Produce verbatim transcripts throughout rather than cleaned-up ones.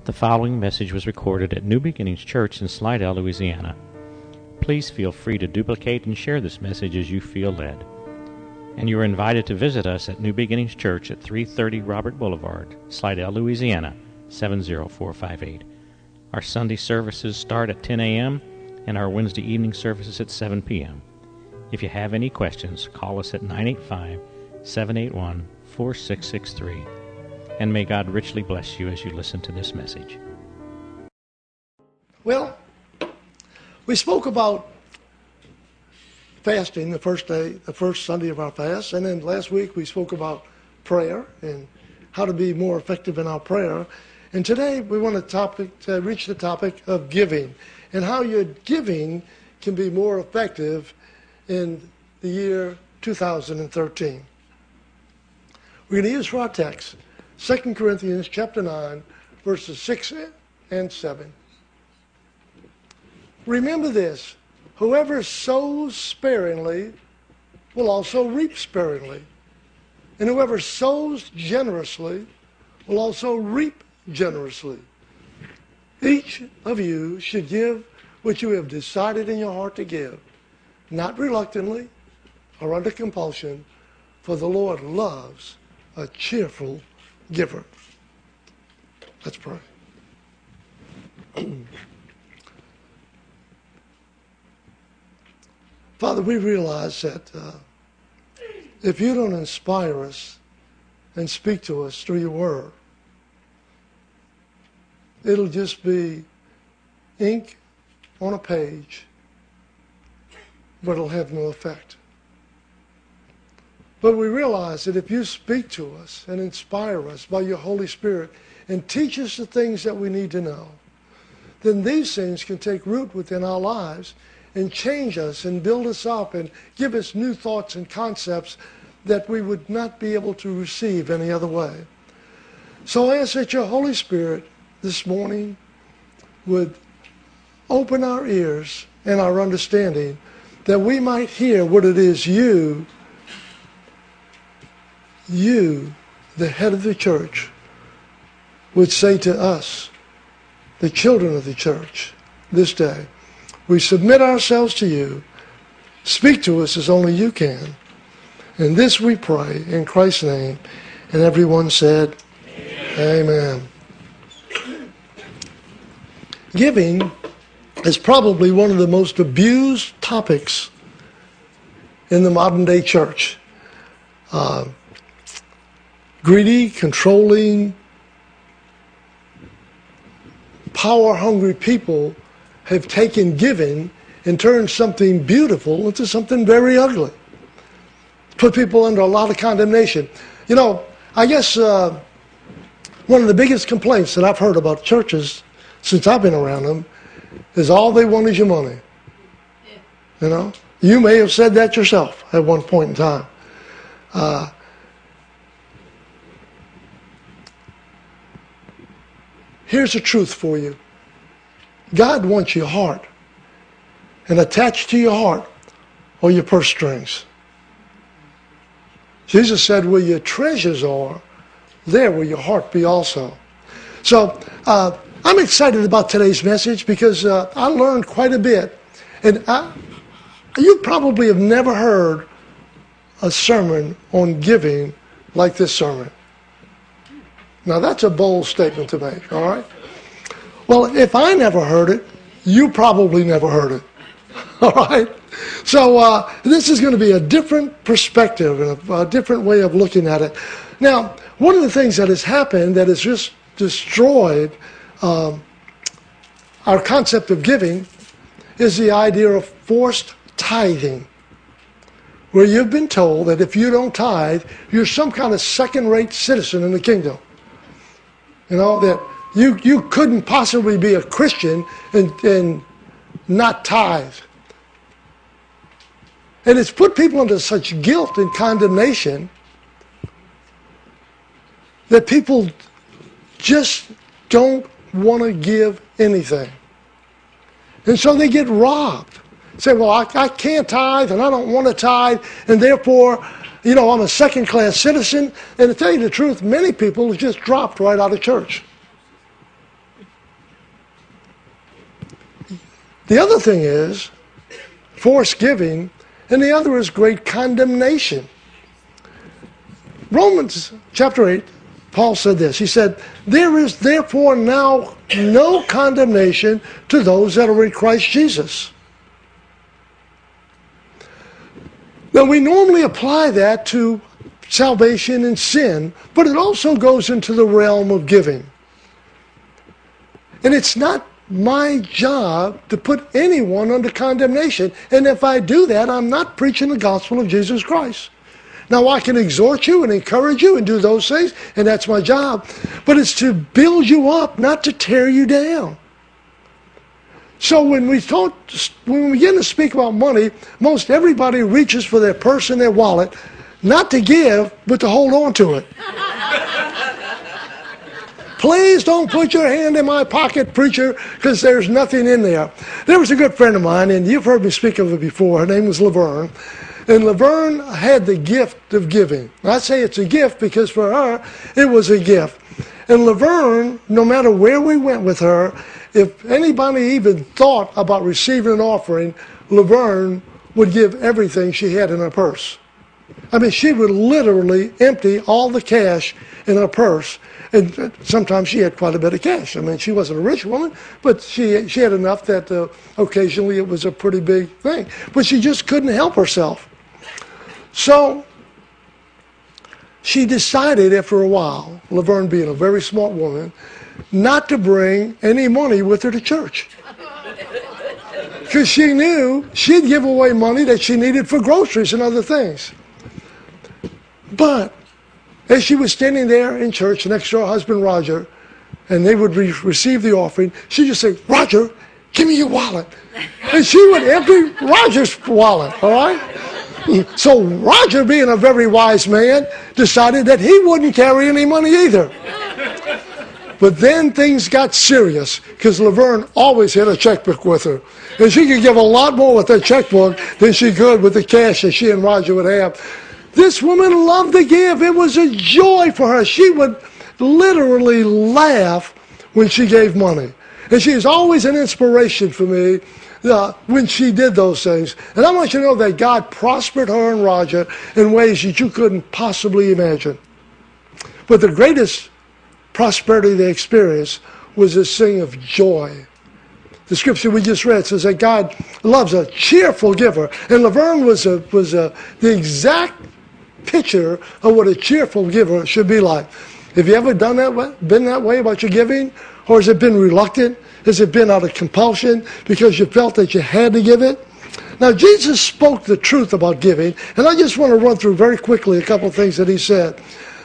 The following message was recorded at New Beginnings Church in Slidell, Louisiana. Please feel free to duplicate and share this message as you feel led. And you are invited to visit us at New Beginnings Church at three thirty Robert Boulevard, Slidell, Louisiana, seven zero four five eight. Our Sunday services start at ten a.m. and our Wednesday evening services at seven p.m. If you have any questions, call us at nine eight five, seven eight one, four six six three. And may God richly bless you as you listen to this message. Well, we spoke about fasting the first day, the first Sunday of our fast, and then last week we spoke about prayer and how to be more effective in our prayer. And today we want to topic to reach the topic of giving and how your giving can be more effective in the year two thousand thirteen. We're going to use for our text Second Corinthians chapter nine, verses six and seven. Remember this, whoever sows sparingly will also reap sparingly, and whoever sows generously will also reap generously. Each of you should give what you have decided in your heart to give, not reluctantly or under compulsion, for the Lord loves a cheerful giver. Let's pray. Father, we realize that uh, if you don't inspire us and speak to us through your word, it'll just be ink on a page, but it'll have no effect. But we realize that if you speak to us and inspire us by your Holy Spirit and teach us the things that we need to know, then these things can take root within our lives and change us and build us up and give us new thoughts and concepts that we would not be able to receive any other way. So I ask that your Holy Spirit this morning would open our ears and our understanding that we might hear what it is you You, the head of the church, would say to us, the children of the church, this day. We submit ourselves to you. Speak to us as only you can. And this we pray in Christ's name. And everyone said, Amen. Amen. Giving is probably one of the most abused topics in the modern day church. Uh, Greedy, controlling, power-hungry people have taken giving and turned something beautiful into something very ugly. Put people under a lot of condemnation. You know, I guess uh, one of the biggest complaints that I've heard about churches since I've been around them is all they want is your money. You know, you may have said that yourself at one point in time. Uh, Here's the truth for you. God wants your heart. And attached to your heart are your purse strings. Jesus said, where your treasures are, there will your heart be also. So uh, I'm excited about today's message because uh, I learned quite a bit. And I, you probably have never heard a sermon on giving like this sermon. Now, that's a bold statement to make, all right? Well, if I never heard it, you probably never heard it, all right? So uh, this is going to be a different perspective and a, a different way of looking at it. Now, one of the things that has happened that has just destroyed um, our concept of giving is the idea of forced tithing, where you've been told that if you don't tithe, you're some kind of second-rate citizen in the kingdom. You know, that you, you couldn't possibly be a Christian and, and not tithe. And it's put people under such guilt and condemnation that people just don't want to give anything. And so they get robbed. Say, well, I, I can't tithe and I don't want to tithe, and therefore you know, I'm a second-class citizen. And to tell you the truth, many people just dropped right out of church. The other thing is forced giving, and the other is great condemnation. Romans chapter eight, Paul said this. He said, there is therefore now no condemnation to those that are in Christ Jesus. Now we normally apply that to salvation and sin, but it also goes into the realm of giving. And it's not my job to put anyone under condemnation. And if I do that, I'm not preaching the gospel of Jesus Christ. Now, I can exhort you and encourage you and do those things, and that's my job. But it's to build you up, not to tear you down. So when we talk, when we begin to speak about money, most everybody reaches for their purse and their wallet, not to give, but to hold on to it. Please don't put your hand in my pocket, preacher, because there's nothing in there. There was a good friend of mine, and you've heard me speak of her before. Her name was Laverne. And Laverne had the gift of giving. I say it's a gift because for her, it was a gift. And Laverne, no matter where we went with her, if anybody even thought about receiving an offering, Laverne would give everything she had in her purse. I mean, she would literally empty all the cash in her purse. And sometimes she had quite a bit of cash. I mean, she wasn't a rich woman, but she she had enough that uh, occasionally it was a pretty big thing. But she just couldn't help herself. So she decided after a while, Laverne being a very smart woman, not to bring any money with her to church. Because she knew she'd give away money that she needed for groceries and other things. But as she was standing there in church next to her husband, Roger, and they would re- receive the offering, she'd just say, Roger, give me your wallet. And she would empty Roger's wallet, all right? So Roger, being a very wise man, decided that he wouldn't carry any money either. But then things got serious because Laverne always had a checkbook with her. And she could give a lot more with that checkbook than she could with the cash that she and Roger would have. This woman loved to give. It was a joy for her. She would literally laugh when she gave money. And she is always an inspiration for me uh, when she did those things. And I want you to know that God prospered her and Roger in ways that you couldn't possibly imagine. But the greatest prosperity they experienced was this thing of joy. The scripture we just read says that God loves a cheerful giver. And Laverne was, a, was a, the exact picture of what a cheerful giver should be like. Have you ever done that way, been that way about your giving? Or has it been reluctant? Has it been out of compulsion because you felt that you had to give it? Now, Jesus spoke the truth about giving, and I just want to run through very quickly a couple of things that he said.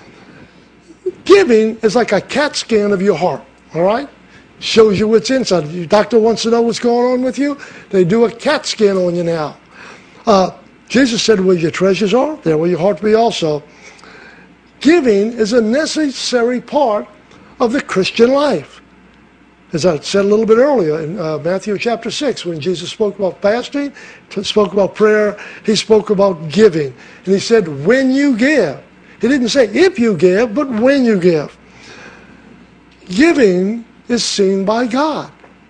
Giving is like a CAT scan of your heart, all right? Shows you what's inside. If your doctor wants to know what's going on with you, they do a CAT scan on you now. Uh, Jesus said, where your treasures are, there will your heart be also. Giving is a necessary part of the Christian life. As I said a little bit earlier in uh, Matthew chapter six, when Jesus spoke about fasting, spoke about prayer, he spoke about giving. And he said, when you give. He didn't say if you give, but when you give. Giving is seen by God.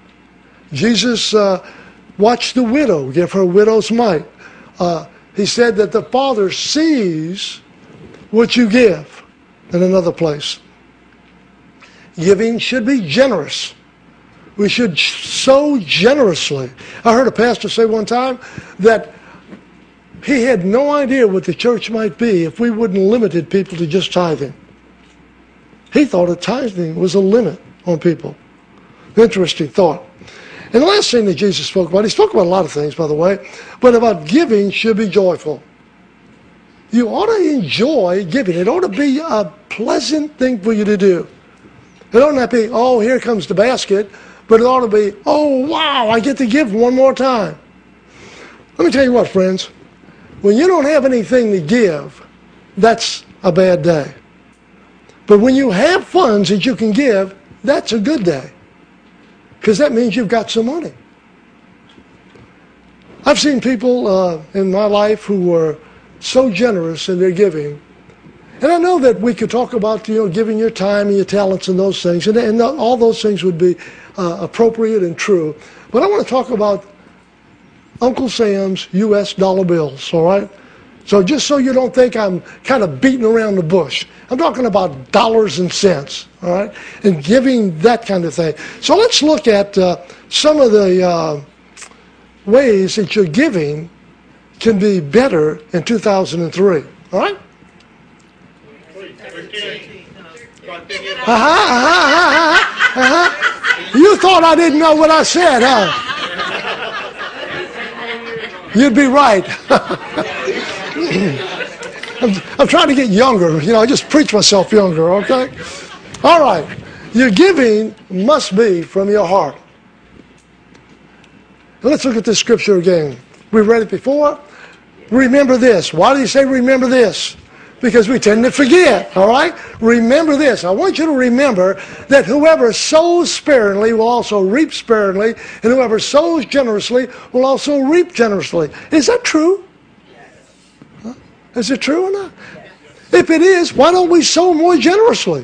Jesus uh, watched the widow give her widow's mite. Uh, he said that the Father sees what you give in another place. Giving should be generous. We should sow generously. I heard a pastor say one time that he had no idea what the church might be if we wouldn't limited people to just tithing. He thought that tithing was a limit on people. Interesting thought. And the last thing that Jesus spoke about, he spoke about a lot of things, by the way, but about giving should be joyful. You ought to enjoy giving. It ought to be a pleasant thing for you to do. It ought not be, oh, here comes the basket, but it ought to be, oh, wow, I get to give one more time. Let me tell you what, friends. When you don't have anything to give, that's a bad day. But when you have funds that you can give, that's a good day. Because that means you've got some money. I've seen people uh, in my life who were so generous in their giving, And I know that we could talk about, you know, giving your time and your talents and those things, and, and all those things would be uh, appropriate and true. But I want to talk about Uncle Sam's U S dollar bills, all right? So just so you don't think I'm kind of beating around the bush, I'm talking about dollars and cents, all right, and giving that kind of thing. So let's look at uh, some of the uh, ways that your giving can be better in two thousand three, all right? Uh-huh, uh-huh, uh-huh, uh-huh. You thought I didn't know what I said, huh? You'd be right. I'm, I'm trying to get younger. You know, I just preach myself younger, okay? All right. Your giving must be from your heart. Now let's look at this scripture again. We read it before. Remember this. Why do you say remember this? Because we tend to forget, all right? Remember this. I want you to remember that whoever sows sparingly will also reap sparingly, and whoever sows generously will also reap generously. Is that true? Huh? Is it true or not? If it is, why don't we sow more generously?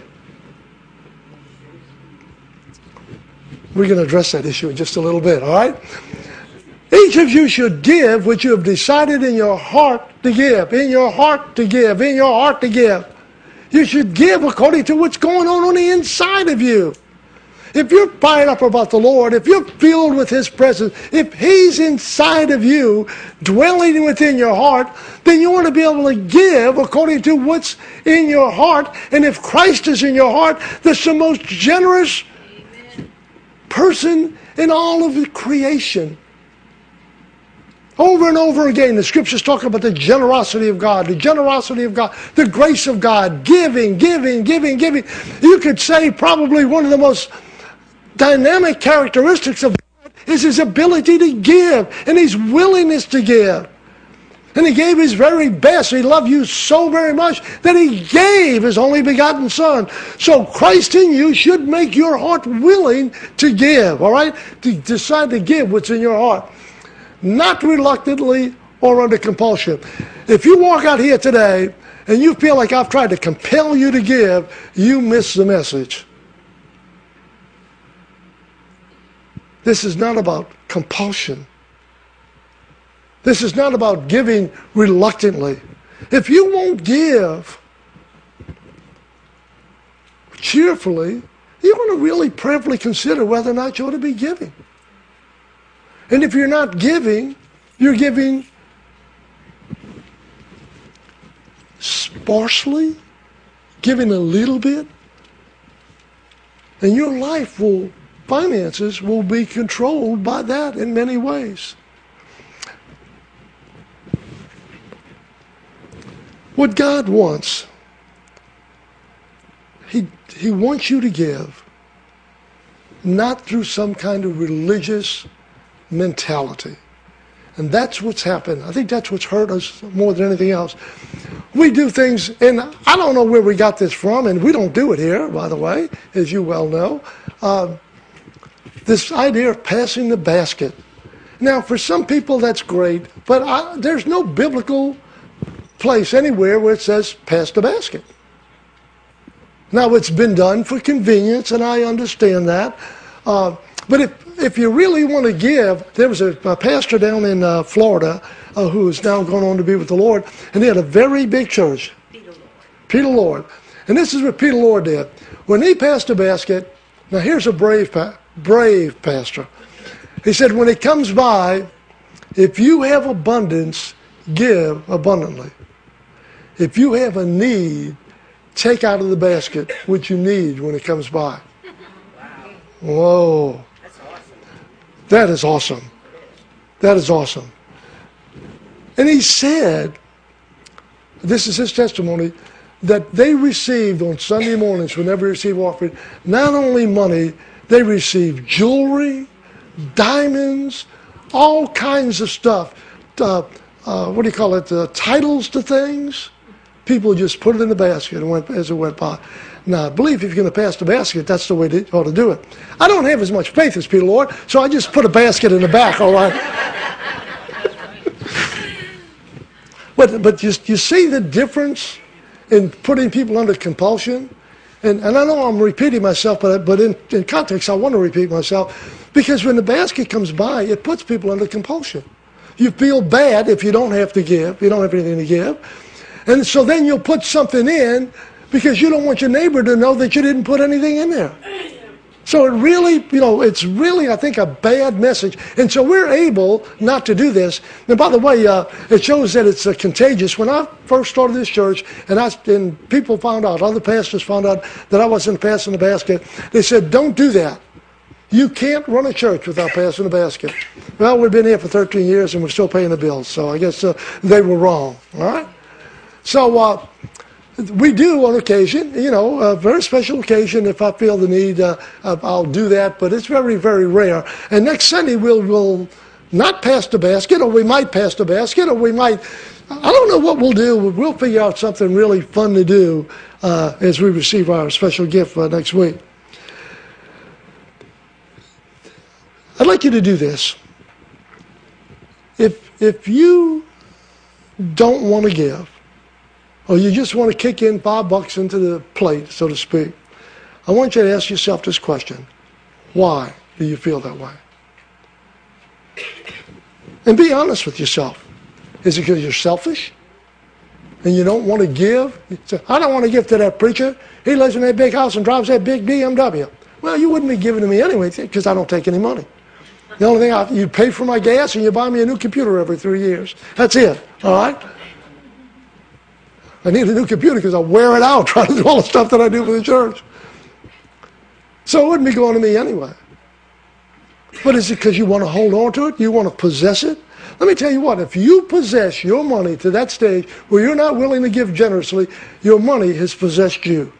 We're going to address that issue in just a little bit, all right? Each of you should give what you have decided in your heart to give, in your heart to give, in your heart to give. You should give according to what's going on on the inside of you. If you're fired up about the Lord, if you're filled with His presence, if He's inside of you, dwelling within your heart, then you want to be able to give according to what's in your heart. And if Christ is in your heart, that's the most generous person in all of the creation. Over and over again, the scriptures talk about the generosity of God, the generosity of God, the grace of God, giving, giving, giving, giving. You could say probably one of the most dynamic characteristics of God is His ability to give and His willingness to give. And He gave His very best. He loved you so very much that He gave His only begotten Son. So Christ in you should make your heart willing to give, all right? To decide to give what's in your heart. Not reluctantly or under compulsion. If you walk out here today and you feel like I've tried to compel you to give, you miss the message. This is not about compulsion. This is not about giving reluctantly. If you won't give cheerfully, you're going to really prayerfully consider whether or not you ought to be giving. And if you're not giving, you're giving sparsely, giving a little bit, and your life will, finances will be controlled by that in many ways. What God wants, He, He wants you to give, not through some kind of religious mentality. And that's what's happened. I think that's what's hurt us more than anything else. We do things, and I don't know where we got this from, and we don't do it here, by the way, as you well know. Uh, this idea of passing the basket. Now, for some people, that's great, but I, there's no biblical place anywhere where it says pass the basket. Now, it's been done for convenience, and I understand that. Uh, but if If you really want to give, there was a, a pastor down in uh, Florida uh, who is now going on to be with the Lord, and he had a very big church. Peter Lord. Peter Lord. And this is what Peter Lord did. When he passed a basket, now here's a brave, pa- brave pastor. He said, when it comes by, if you have abundance, give abundantly. If you have a need, take out of the basket what you need when it comes by. Wow. Whoa. That is awesome. That is awesome. And he said, this is his testimony, that they received on Sunday mornings, whenever they received offering, not only money, they received jewelry, diamonds, all kinds of stuff. Uh, uh, what do you call it? Uh, titles to things. People just put it in the basket and went as it went by. Now, I believe if you're going to pass the basket, that's the way you ought to do it. I don't have as much faith as Peter Lord, so I just put a basket in the back, all right? but but you, you see the difference in putting people under compulsion. And, and I know I'm repeating myself, but, but in, in context, I want to repeat myself. Because when the basket comes by, it puts people under compulsion. You feel bad if you don't have to give. You don't have anything to give. And so then you'll put something in because you don't want your neighbor to know that you didn't put anything in there. So it really, you know, it's really, I think, a bad message. And so we're able not to do this. And by the way, uh, it shows that it's uh, contagious. When I first started this church, and, I, and people found out, other pastors found out that I wasn't passing the basket, they said, don't do that. You can't run a church without passing the basket. Well, we've been here for thirteen years, and we're still paying the bills. So I guess uh, they were wrong. All right? So, uh, we do on occasion, you know, a very special occasion. If I feel the need, uh, I'll do that. But it's very, very rare. And next Sunday, we'll, we'll not pass the basket, or we might pass the basket, or we might, I don't know what we'll do. We'll figure out something really fun to do uh, as we receive our special gift uh, next week. I'd like you to do this. If, if you don't want to give, or you just want to kick in five bucks into the plate, so to speak, I want you to ask yourself this question. Why do you feel that way? And be honest with yourself. Is it because you're selfish and you don't want to give? You say, I don't want to give to that preacher. He lives in that big house and drives that big B M W. Well, you wouldn't be giving to me anyway because I don't take any money. The only thing, I, you pay for my gas and you buy me a new computer every three years. That's it, all right? I need a new computer because I wear it out trying to do all the stuff that I do for the church. So it wouldn't be going to me anyway. But is it because you want to hold on to it? You want to possess it? Let me tell you what, if you possess your money to that stage where you're not willing to give generously, your money has possessed you.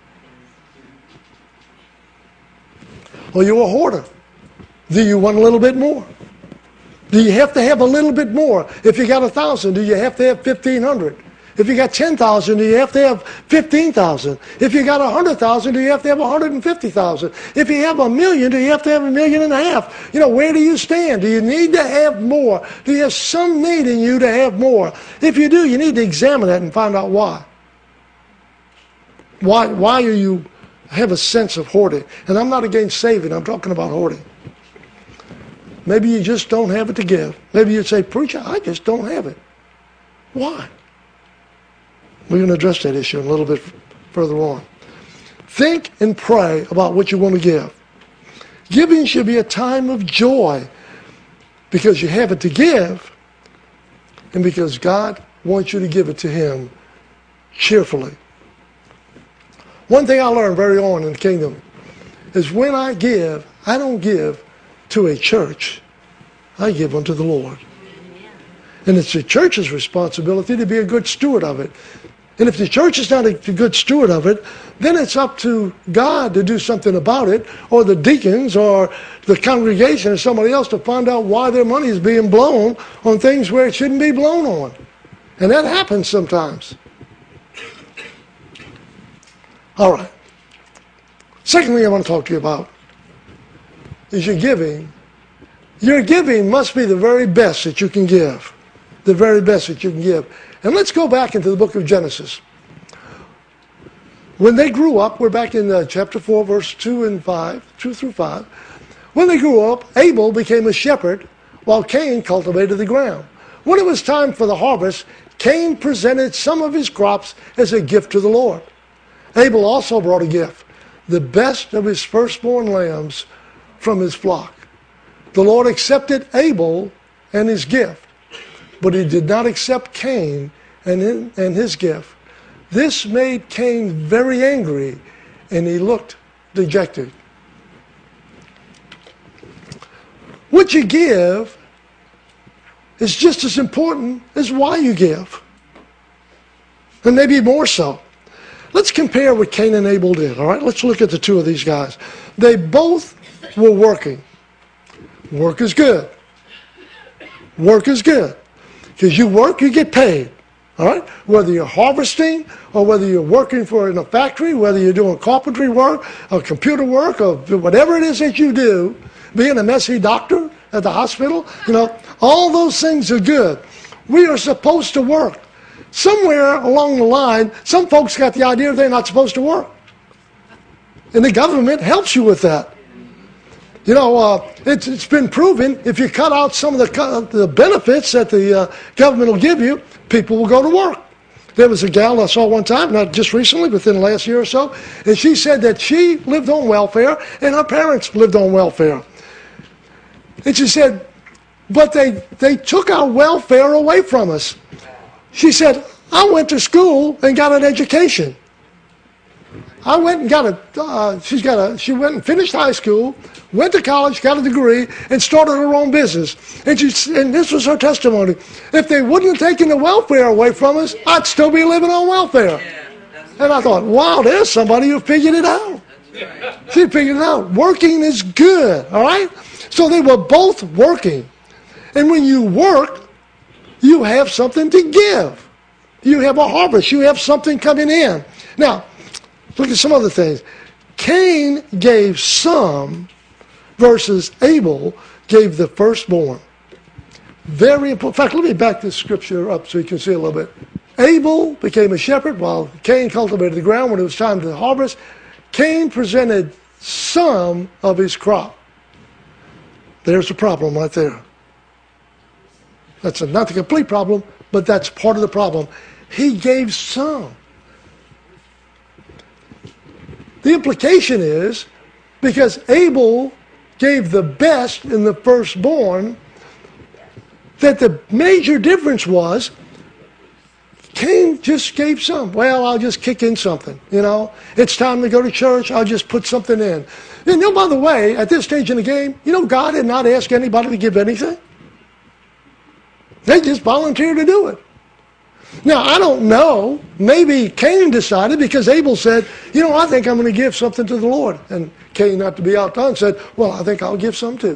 Or you're a hoarder. Do you want a little bit more? Do you have to have a little bit more? If you got a thousand, do you have to have fifteen hundred? If you got ten thousand, do you have to have fifteen thousand? If you got one hundred thousand, do you have to have one hundred fifty thousand? If you have a million, do you have to have a million and a half? You know, where do you stand? Do you need to have more? Do you have some need in you to have more? If you do, you need to examine that and find out why. Why, why are you have a sense of hoarding? And I'm not against saving. I'm talking about hoarding. Maybe you just don't have it to give. Maybe you'd say, preacher, I just don't have it. Why? We're going to address that issue a little bit further on. Think and pray about what you want to give. Giving should be a time of joy because you have it to give and because God wants you to give it to Him cheerfully. One thing I learned very early in the kingdom is when I give, I don't give to a church. I give unto the Lord. And it's the church's responsibility to be a good steward of it. And if the church is not a good steward of it, then it's up to God to do something about it, or the deacons, or the congregation, or somebody else to find out why their money is being blown on things where it shouldn't be blown on. And that happens sometimes. All right. Second thing I want to talk to you about is your giving. Your giving must be the very best that you can give. The very best that you can give. And let's go back into the book of Genesis. When they grew up, we're back in uh, chapter four, verse two and five, two through five. When they grew up, Abel became a shepherd, while Cain cultivated the ground. When it was time for the harvest, Cain presented some of his crops as a gift to the Lord. Abel also brought a gift, the best of his firstborn lambs from his flock. The Lord accepted Abel and his gift, but He did not accept Cain and, in, and his gift. This made Cain very angry, and he looked dejected. What you give is just as important as why you give, and maybe more so. Let's compare what Cain and Abel did, all right? Let's look at the two of these guys. They both were working. Work is good. Work is good. Because you work, you get paid. All right? Whether you're harvesting or whether you're working for in a factory, whether you're doing carpentry work or computer work or whatever it is that you do, being a messy doctor at the hospital, you know, all those things are good. We are supposed to work. somewhere along the line, some folks got the idea they're not supposed to work. And the government helps you with that. You know, uh, it's, it's been proven if you cut out some of the, the benefits that the uh, government will give you, people will go to work. There was a gal I saw one time, not just recently, within the last year or so, and she said that she lived on welfare and her parents lived on welfare. And she said, but they, they took our welfare away from us. She said, I went to school and got an education. I went and got a, uh, she's got a, she went and finished high school, went to college, got a degree, and started her own business. And she, and this was her testimony. If they wouldn't have taken the welfare away from us, I'd still be living on welfare. And I thought, wow, there's somebody who figured it out. She figured it out. Working is good, all right? So they were both working. And when you work, you have something to give. You have a harvest. You have something coming in. Now, look at some other things. Cain gave some versus Abel gave the firstborn. Very important. In fact, let me back this scripture up so you can see a little bit. Abel became a shepherd while Cain cultivated the ground when it was time to harvest. Cain presented some of his crop. There's a problem right there. That's a, not the complete problem, but that's part of the problem. He gave some. The implication is, because Abel gave the best in the firstborn, that the major difference was Cain just gave some. Well, I'll just kick in something, you know. It's time to go to church, I'll just put something in. And you know, by the way, at this stage in the game, you know, God did not ask anybody to give anything. They just volunteered to do it. Now, I don't know. Maybe Cain decided because Abel said, you know, I think I'm going to give something to the Lord. And Cain, not to be outdone, said, well, I think I'll give some too.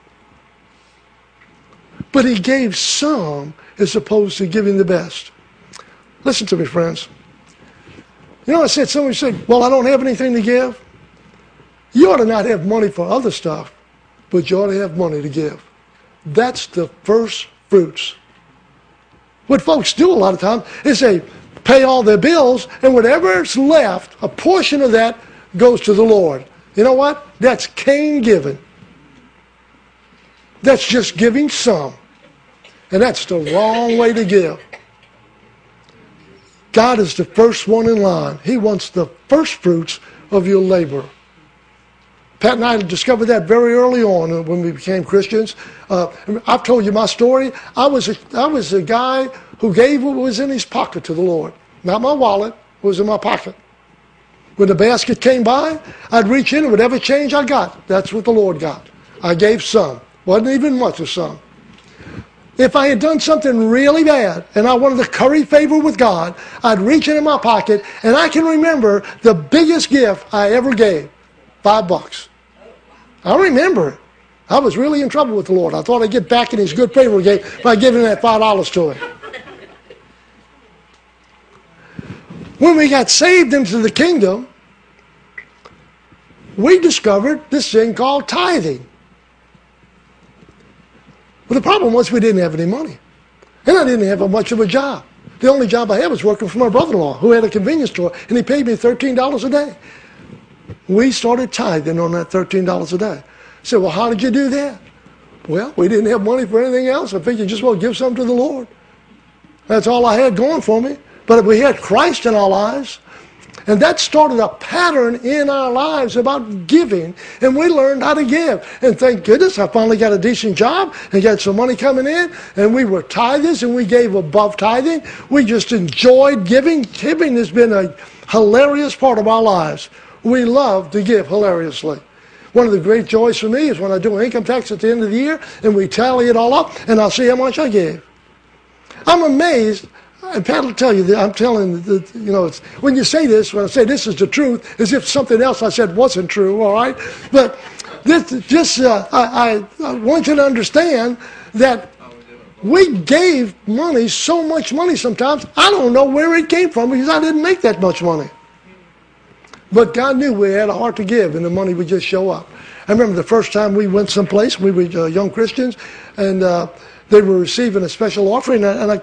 But he gave some as opposed to giving the best. Listen to me, friends. You know, I said, somebody said, well, I don't have anything to give. You ought to not have money for other stuff, but you ought to have money to give. That's the first fruits. What folks do a lot of times is they pay all their bills, and whatever's left, a portion of that goes to the Lord. You know what? That's Cain giving. That's just giving some. And that's the wrong way to give. God is the first one in line. He wants the first fruits of your labor. Pat and I discovered that very early on when we became Christians. Uh, I've told you my story. I was a, I was a guy who gave what was in his pocket to the Lord. Not my wallet, it was in my pocket. When the basket came by, I'd reach in and whatever change I got, that's what the Lord got. I gave some. Wasn't even much of some. If I had done something really bad and I wanted to curry favor with God, I'd reach in my pocket, and I can remember the biggest gift I ever gave. Five bucks. I remember it. I was really in trouble with the Lord. I thought I'd get back in his good favor again by giving that five dollars to him. When we got saved into the kingdom, we discovered this thing called tithing. Well, the problem was we didn't have any money. And I didn't have much of a job. The only job I had was working for my brother-in-law, who had a convenience store, and he paid me thirteen dollars a day. We started tithing on that thirteen dollars a day. I said, well, how did you do that? Well, we didn't have money for anything else. I figured just well give something to the Lord. That's all I had going for me. But we had Christ in our lives. And that started a pattern in our lives about giving. And we learned how to give. And thank goodness I finally got a decent job and got some money coming in. And we were tithers and we gave above tithing. We just enjoyed giving. Giving has been a hilarious part of our lives. We love to give hilariously. One of the great joys for me is when I do an income tax at the end of the year and we tally it all up and I'll see how much I gave. I'm amazed. And Pat will tell you that I'm telling the, you know, it's, when you say this, when I say this is the truth, as if something else I said wasn't true, all right? But this, just, uh, I, I, I want you to understand that we gave money, so much money sometimes, I don't know where it came from because I didn't make that much money. But God knew we had a heart to give and the money would just show up. I remember the first time we went someplace, we were uh, young Christians, and uh, they were receiving a special offering, and I,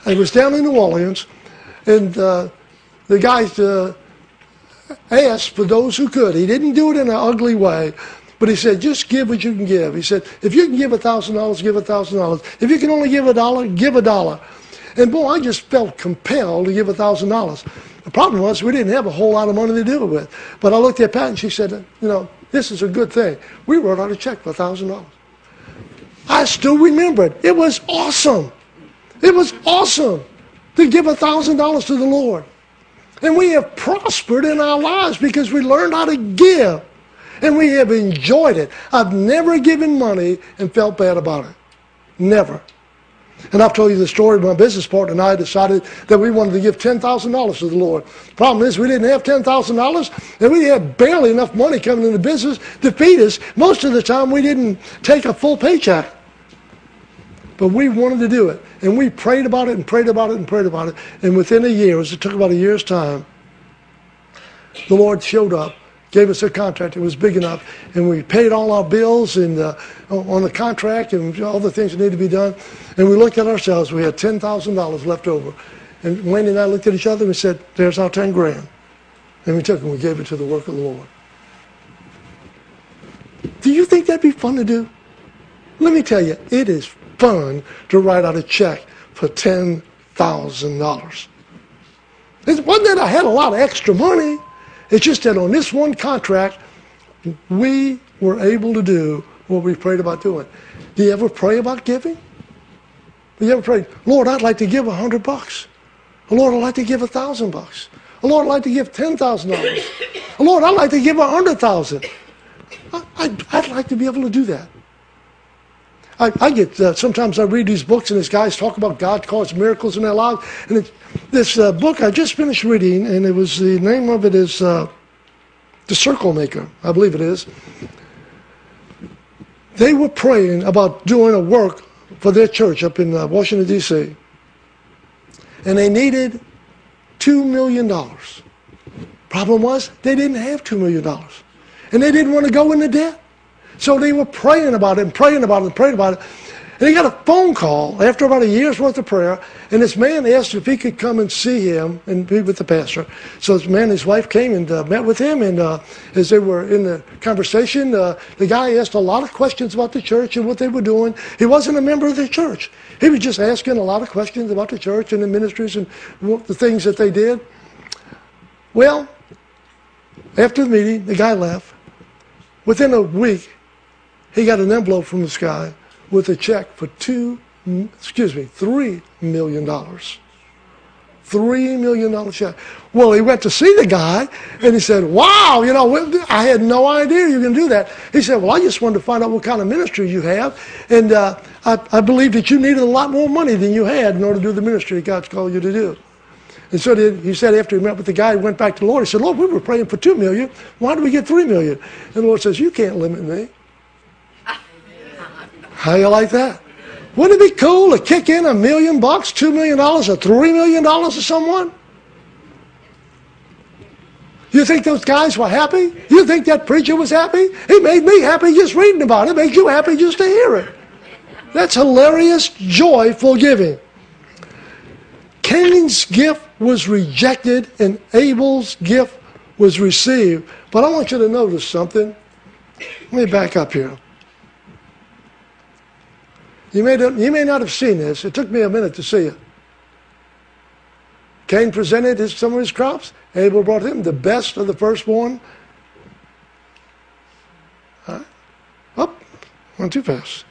I was down in New Orleans, and uh, the guy uh, asked for those who could. He didn't do it in an ugly way, but he said, just give what you can give. He said, if you can give one thousand dollars, give one thousand dollars. If you can only give a dollar, give a dollar. And boy, I just felt compelled to give one thousand dollars. The problem was we didn't have a whole lot of money to do it with. But I looked at Pat and she said, you know, this is a good thing. We wrote out a check for one thousand dollars. I still remember it. It was awesome. It was awesome to give one thousand dollars to the Lord. And we have prospered in our lives because we learned how to give. And we have enjoyed it. I've never given money and felt bad about it. Never. And I've told you the story. My business partner and I decided that we wanted to give ten thousand dollars to the Lord. The problem is we didn't have ten thousand dollars, and we had barely enough money coming into business to feed us. Most of the time we didn't take a full paycheck. But we wanted to do it. And we prayed about it and prayed about it and prayed about it. And within a year, it took about a year's time, the Lord showed up, gave us a contract that was big enough, and we paid all our bills and uh, on the contract and all the things that needed to be done. And we looked at ourselves. We had ten thousand dollars left over. And Wendy and I looked at each other and we said, there's our ten grand. And we took it and we gave it to the work of the Lord. Do you think that'd be fun to do? Let me tell you, it is fun to write out a check for ten thousand dollars. It wasn't that I had a lot of extra money. It's just that on this one contract, we were able to do what we prayed about doing. Do you ever pray about giving? Do you ever pray, Lord, I'd like to give a hundred bucks. Lord, I'd like to give a thousand bucks. Lord, I'd like to give ten thousand dollars. Lord, I'd like to give a hundred thousand. I'd, I'd like to be able to do that. I, I get, uh, sometimes I read these books and these guys talk about God caused miracles in their lives. And it's, this uh, book I just finished reading, and it was, the name of it is uh, The Circle Maker, I believe it is. They were praying about doing a work for their church up in uh, Washington, D C And they needed two million dollars. Problem was, they didn't have two million dollars. And they didn't want to go into debt. So they were praying about it and praying about it and praying about it. And they got a phone call after about a year's worth of prayer. And this man asked if he could come and see him and be with the pastor. So this man and his wife came and uh, met with him. And uh, as they were in the conversation, uh, the guy asked a lot of questions about the church and what they were doing. He wasn't a member of the church. He was just asking a lot of questions about the church and the ministries and the things that they did. Well, after the meeting, the guy left. Within a week, he got an envelope from this guy with a check for two, excuse me, three million dollars. Three million dollar check. Well, he went to see the guy, and he said, wow, you know, I had no idea you were going to do that. He said, well, I just wanted to find out what kind of ministry you have, and uh, I, I believe that you needed a lot more money than you had in order to do the ministry God's called you to do. And so he said after he met with the guy, he went back to the Lord. He said, Lord, we were praying for two million. Why did we get three million? And the Lord says, you can't limit me. How you like that? Wouldn't it be cool to kick in a million bucks, two million dollars, or three million dollars to someone? You think those guys were happy? You think that preacher was happy? It made me happy just reading about it. It made you happy just to hear it. That's hilarious, joyful giving. Cain's gift was rejected and Abel's gift was received. But I want you to notice something. Let me back up here. You may, you may not have seen this. It took me a minute to see it. Cain presented his, some of his crops. Abel brought him the best of the firstborn. All right. Up. Went too fast.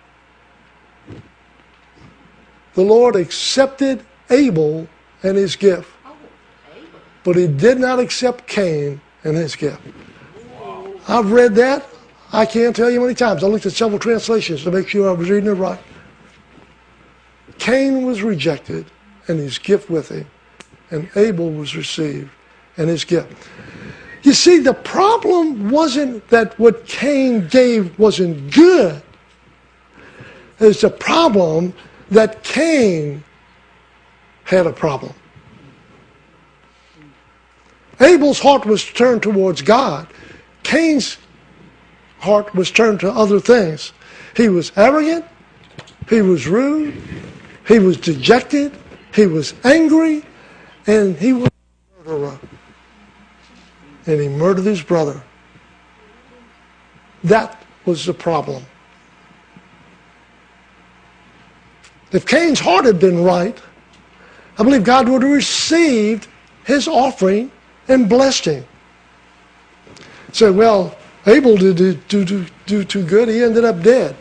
The Lord accepted Abel and his gift. But he did not accept Cain and his gift. I've read that. I can't tell you how many times. I looked at several translations to make sure I was reading it right. Cain was rejected and his gift with him. And Abel was received and his gift. You see, the problem wasn't that what Cain gave wasn't good. It's the problem that Cain had a problem. Abel's heart was turned towards God. Cain's heart was turned to other things. He was arrogant. He was rude. He was dejected. He was angry, and he was a murderer. And he murdered his brother. That was the problem. If Cain's heart had been right, I believe God would have received his offering and blessed him. Say, well, Abel did do, do, do, do too good. He ended up dead.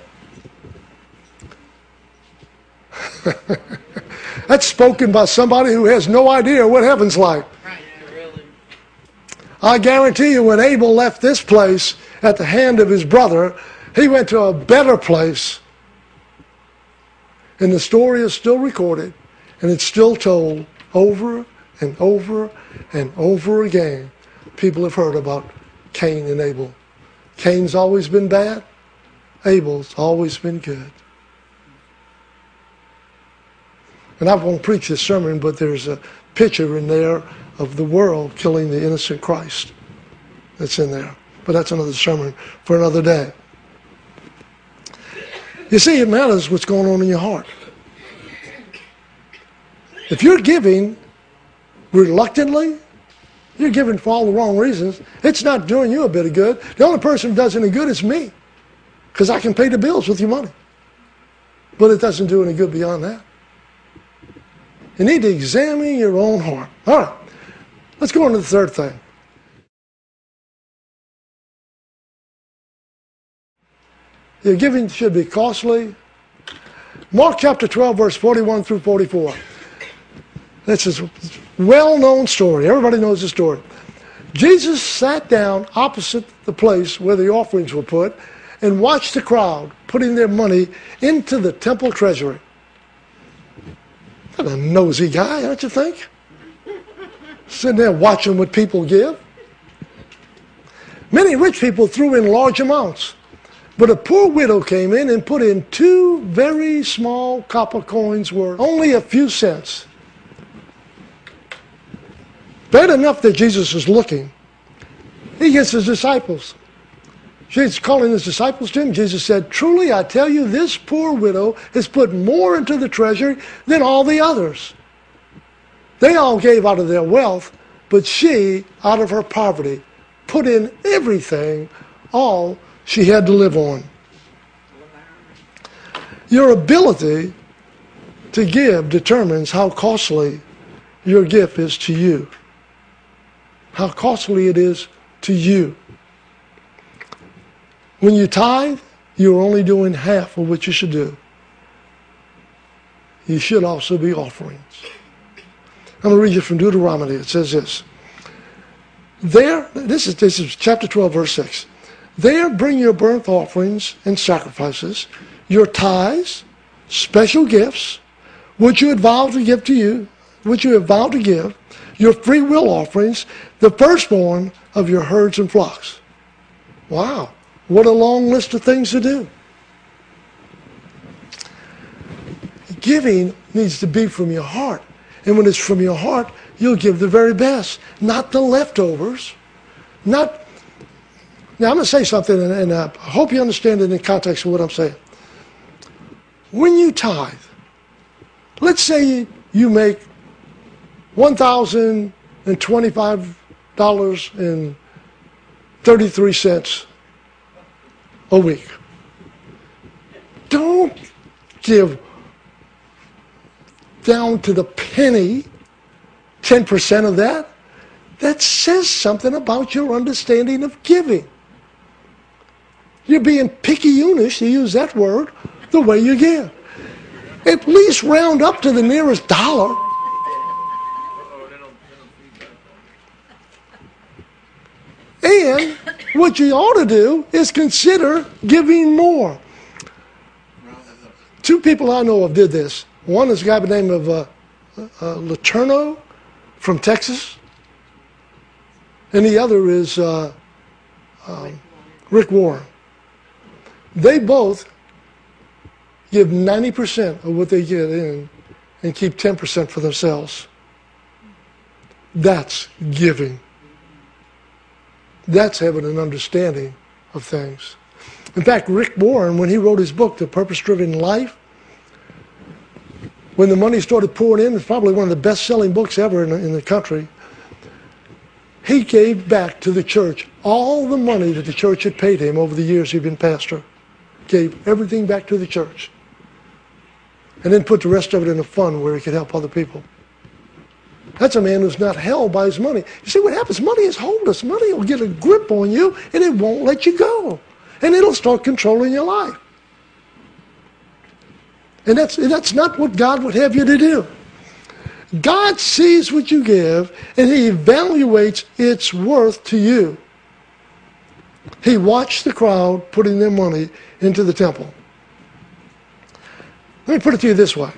That's spoken by somebody who has no idea what heaven's like. Right, really. I guarantee you when Abel left this place at the hand of his brother, he went to a better place. And the story is still recorded, and it's still told over and over and over again. People have heard about Cain and Abel. Cain's always been bad. Abel's always been good. And I won't preach this sermon, but there's a picture in there of the world killing the innocent Christ. That's in there. But that's another sermon for another day. You see, it matters what's going on in your heart. If you're giving reluctantly, you're giving for all the wrong reasons, it's not doing you a bit of good. The only person who does any good is me, because I can pay the bills with your money. But it doesn't do any good beyond that. You need to examine your own heart. All right, let's go on to the third thing. Your giving should be costly. Mark chapter twelve, verse forty-one through forty-four. This is a well-known story. Everybody knows the story. Jesus sat down opposite the place where the offerings were put and watched the crowd putting their money into the temple treasury. What a nosy guy, don't you think? Sitting there watching what people give. Many rich people threw in large amounts, but a poor widow came in and put in two very small copper coins worth only a few cents. Bad enough that Jesus is looking. He gets his disciples. Jesus calling his disciples to him. Jesus said, "Truly I tell you, this poor widow has put more into the treasury than all the others. They all gave out of their wealth, but she, out of her poverty, put in everything, all she had to live on." Your ability to give determines how costly your gift is to you. How costly it is to you. When you tithe, you're only doing half of what you should do. You should also be offerings. I'm going to read you from Deuteronomy. It says this. There, this is, this is chapter twelve, verse six. There bring your burnt offerings and sacrifices, your tithes, special gifts, which you had vowed to give to you, which you have vowed to give, your free will offerings, the firstborn of your herds and flocks. Wow, what a long list of things to do. Giving needs to be from your heart. And when it's from your heart, you'll give the very best, not the leftovers. Not. Now, I'm going to say something, and, and uh, I hope you understand it in context of what I'm saying. When you tithe, let's say you make one thousand twenty-five dollars and thirty-three cents a week. Don't give down to the penny ten percent of that. That says something about your understanding of giving. You're being picky-unish, to use that word, the way you give. At least round up to the nearest dollar. And what you ought to do is consider giving more. Two people I know of did this. One is a guy by the name of uh, uh, Letourneau from Texas. And the other is uh, um, Rick Warren. They both give ninety percent of what they get in and keep ten percent for themselves. That's giving. That's having an understanding of things. In fact, Rick Warren, when he wrote his book, The Purpose-Driven Life, when the money started pouring in, it's probably one of the best-selling books ever in the, in the country. He gave back to the church all the money that the church had paid him over the years he'd been pastor. Gave everything back to the church. And then put the rest of it in a fund where he could help other people. That's a man who's not held by his money. You see what happens? Money is homeless. Money will get a grip on you and it won't let you go. And it'll start controlling your life. And that's, that's not what God would have you to do. God sees what you give and He evaluates its worth to you. He watched the crowd putting their money into the temple. Let me put it to you this way.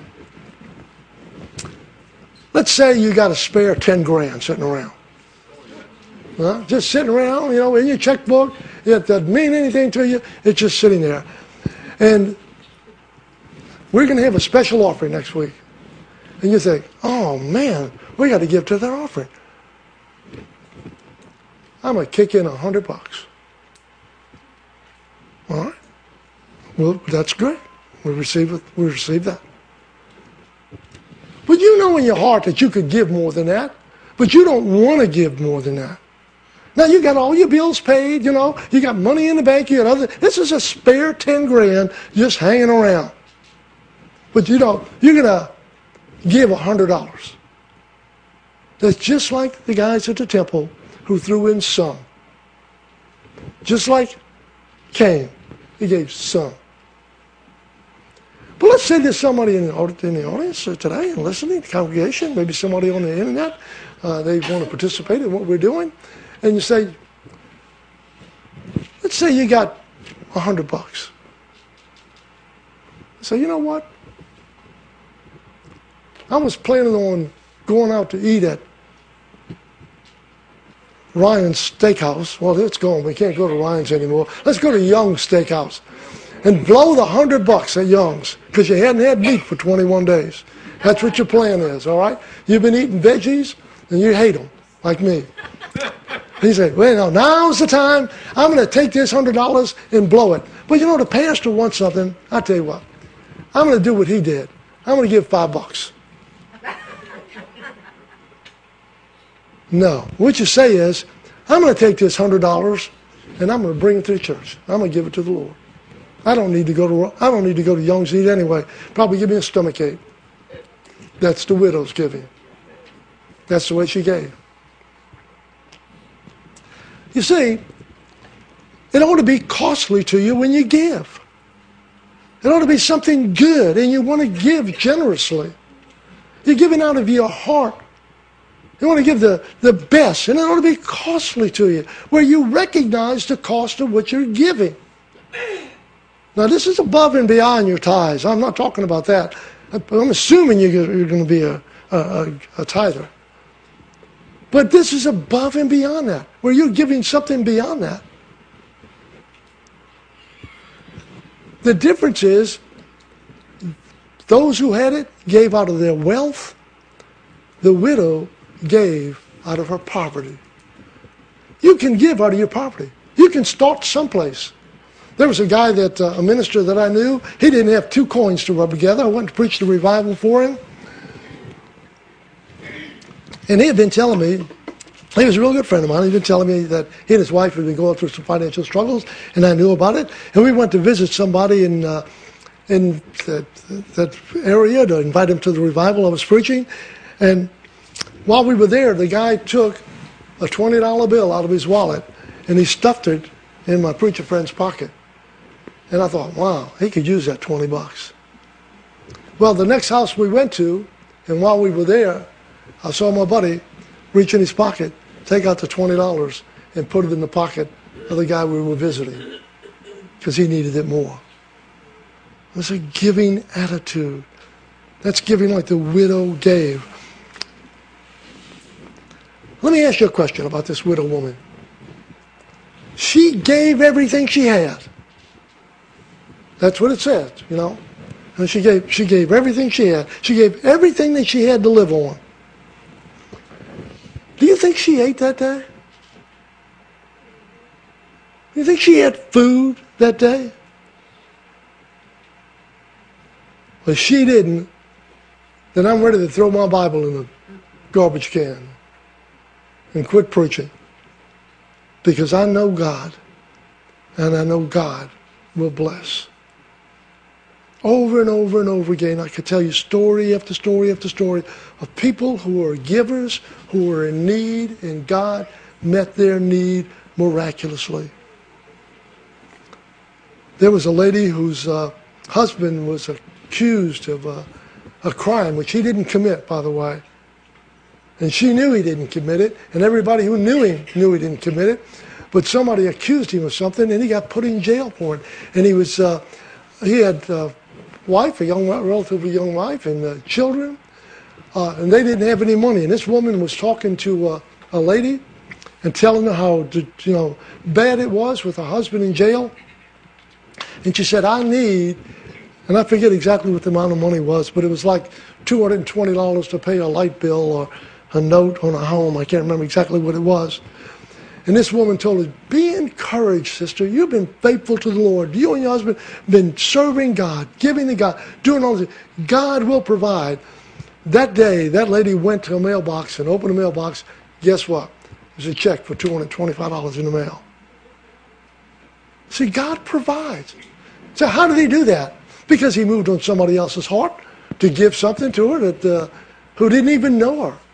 Let's say you got a spare ten grand sitting around. Huh? Just sitting around, you know, in your checkbook. It doesn't mean anything to you. It's just sitting there. And we're going to have a special offering next week. And you think, oh man, we got to give to that offering. I'm going to kick in a hundred bucks. All right. Well, that's great. We receive it. We receive that. But you know in your heart that you could give more than that. But you don't want to give more than that. Now you got all your bills paid, you know. You got money in the bank. You got other. This is a spare ten grand just hanging around. But you know, you're going to give a hundred dollars. That's just like the guys at the temple who threw in some. Just like Cain, he gave some. But let's say there's somebody in the, in the audience today and listening, the congregation, maybe somebody on the internet, uh, they want to participate in what we're doing, and you say, let's say you got a hundred bucks. Say, you know what? I was planning on going out to eat at Ryan's Steakhouse. Well, it's gone. We can't go to Ryan's anymore. Let's go to Young's Steakhouse and blow the hundred bucks at Young's because you hadn't had meat for twenty-one days. That's what your plan is, all right? You've been eating veggies and you hate them, like me. He said, well, no, now's the time. I'm going to take this hundred dollars and blow it. But you know, the pastor wants something. I'll tell you what. I'm going to do what he did. I'm going to give five bucks. No. What you say is, I'm going to take this hundred dollars and I'm going to bring it to the church. I'm going to give it to the Lord. I don't need to go to I don't need to go to Young's Eat anyway. Probably give me a stomach ache. That's the widow's giving. That's the way she gave. You see, it ought to be costly to you when you give. It ought to be something good, and you want to give generously. You're giving out of your heart. You want to give the, the best, and it ought to be costly to you, where you recognize the cost of what you're giving. Now, this is above and beyond your tithes. I'm not talking about that. I'm assuming you're going to be a, a, a tither. But this is above and beyond that, where you're giving something beyond that. The difference is, those who had it gave out of their wealth. The widow gave out of her poverty. You can give out of your poverty. You can start someplace. There was a guy that, uh, a minister that I knew, he didn't have two coins to rub together. I went to preach the revival for him. And he had been telling me, he was a real good friend of mine, he'd been telling me that he and his wife had been going through some financial struggles, and I knew about it. And we went to visit somebody in uh, in that, that area to invite him to the revival I was preaching. And while we were there, the guy took a twenty dollar bill out of his wallet, and he stuffed it in my preacher friend's pocket. And I thought, wow, he could use that twenty bucks. Well, the next house we went to, and while we were there, I saw my buddy reach in his pocket, take out the twenty dollars, and put it in the pocket of the guy we were visiting, because he needed it more. It's a giving attitude. That's giving like the widow gave. Let me ask you a question about this widow woman. She gave everything she had. That's what it says, you know. And she gave, she gave everything she had. She gave everything that she had to live on. Do you think she ate that day? Do you think she had food that day? Well, she didn't. then I'm ready to throw my Bible in the garbage can and quit preaching. Because I know God, and I know God will bless. Over and over and over again, I could tell you story after story after story of people who are givers, who are in need, and God met their need miraculously. There was a lady whose uh, husband was accused of uh, a crime, which he didn't commit, by the way. And she knew he didn't commit it, and everybody who knew him knew he didn't commit it. But somebody accused him of something, and he got put in jail for it. And he was, uh, he had a wife, a young, relatively young wife, and uh, children, uh, and they didn't have any money. And this woman was talking to uh, a lady and telling her how, you know, bad it was with her husband in jail. And she said, I need, and I forget exactly what the amount of money was, but it was like two hundred twenty dollars to pay a light bill or a note on a home. I can't remember exactly what it was. And this woman told her, be encouraged, sister. You've been faithful to the Lord. You and your husband have been serving God, giving to God, doing all this. God will provide. That day, that lady went to a mailbox and opened the mailbox. Guess what? There's a check for two hundred twenty-five dollars in the mail. See, God provides. So how did he do that? Because he moved on somebody else's heart to give something to her that uh, who didn't even know her.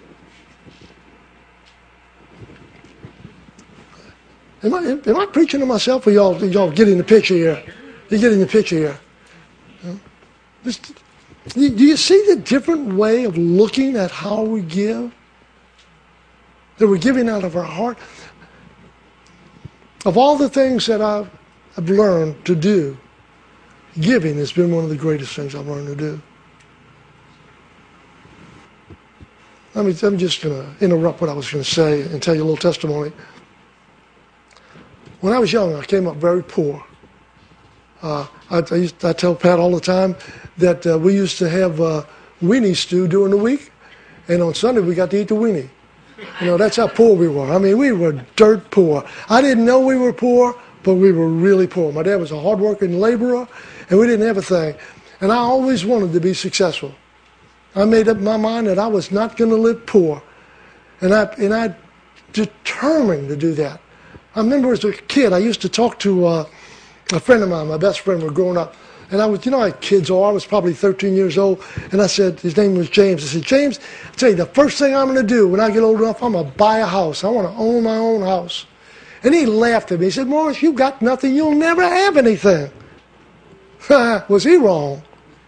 Am I, am I preaching to myself, or y'all, y'all getting the picture here? You're getting the picture here. Just, do you see the different way of looking at how we give? That we're giving out of our heart? Of all the things that I've, I've learned to do, giving has been one of the greatest things I've learned to do. I mean, I'm just going to interrupt what I was going to say and tell you a little testimony. When I was young, I came up very poor. Uh, I, I, used, I tell Pat all the time that uh, we used to have uh, weenie stew during the week, and on Sunday we got to eat the weenie. You know, that's how poor we were. I mean, we were dirt poor. I didn't know we were poor, but we were really poor. My dad was a hard-working laborer, and we didn't have a thing. And I always wanted to be successful. I made up my mind that I was not going to live poor, and I and I determined to do that. I remember as a kid, I used to talk to uh, a friend of mine, my best friend, we were growing up. And I was, you know how kids are, I was probably thirteen years old. And I said, his name was James. I said, James, I'll tell you, the first thing I'm going to do when I get old enough, I'm going to buy a house. I want to own my own house. And he laughed at me. He said, Morris, you got nothing. You'll never have anything. Was he wrong?